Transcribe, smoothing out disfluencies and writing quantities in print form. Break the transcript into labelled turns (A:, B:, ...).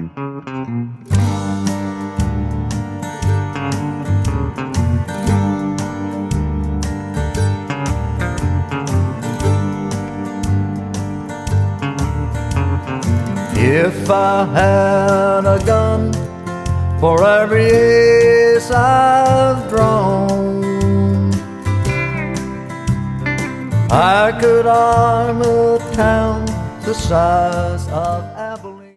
A: If I had a gun for every ace I've drawn, I could arm a town the size of